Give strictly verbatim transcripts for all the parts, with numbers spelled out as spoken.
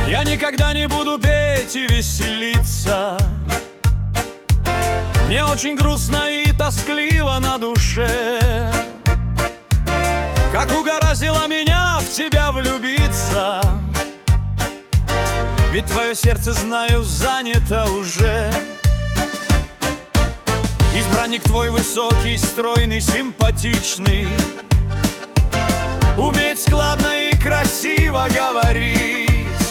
Я никогда не буду петь и веселиться. Мне очень грустно и тоскливо на душе. Как угораздило меня в тебя влюбиться, ведь твое сердце, знаю, занято уже. Избранник твой высокий, стройный, симпатичный, умеет складно и красиво говорить.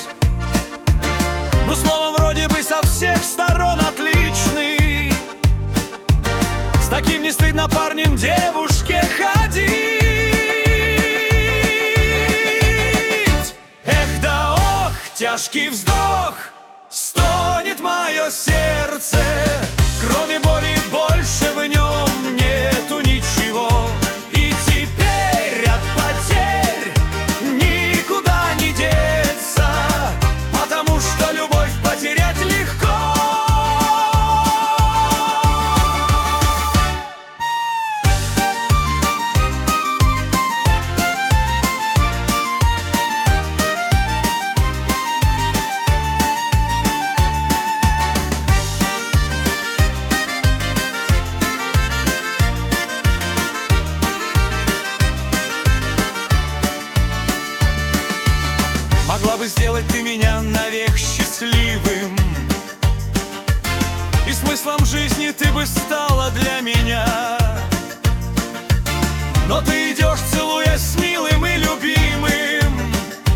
Ну, словом, вроде бы со всех сторон отличный. С таким не стыдно парнем девушке ходить. Эх да ох, тяжкий вздох, стонет мое сердце. Кроме боли больше в нем нету ничего. И теперь от потерь никуда не деться, потому что любовь потерять легко. Могла бы сделать ты меня навек счастливым, и смыслом жизни ты бы стала для меня. Но ты идешь, целуя с милым и любимым,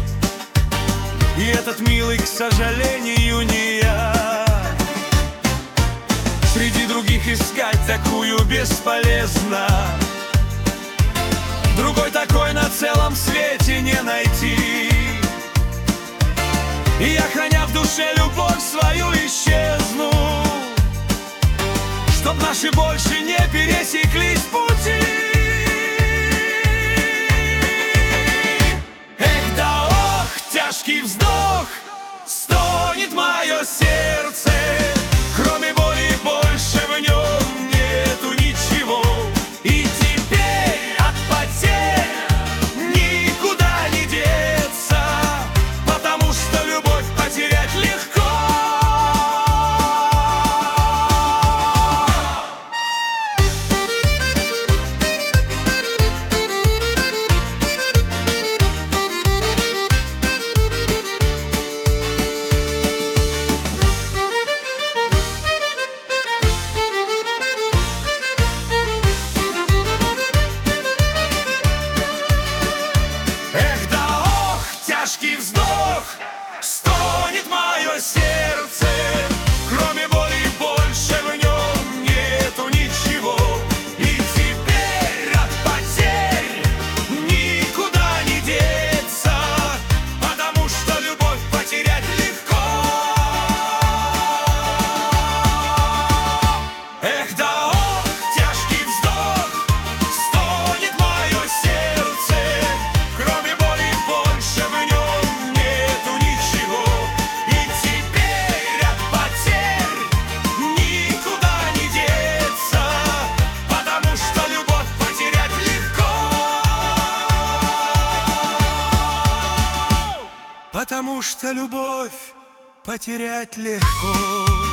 и этот милый, к сожалению, не я. Среди других искать такую бесполезно, другой такой на целом свете не найти. И я, храня в душе любовь свою, исчезну, чтоб наши больше не пересеклись пути. Эх да ох, тяжкий вздох, стонет мое сердце. Кроме боли больше в нем нету ничего. И теперь от потерь никуда не деться, потому что любовь потерять легко. Эх да ох, тяжкий вздох, стонет мое сердце. Кроме боли больше в нем нету ничего. И теперь от потерь никуда не деться, потому что любовь потерять легко. Эх да ох, тяжкий вздох, стонет мое сердце. Кроме боли больше в нем нету ничего. И теперь от потерь никуда не деться, потому что любовь потерять легко. Потому что любовь потерять легко.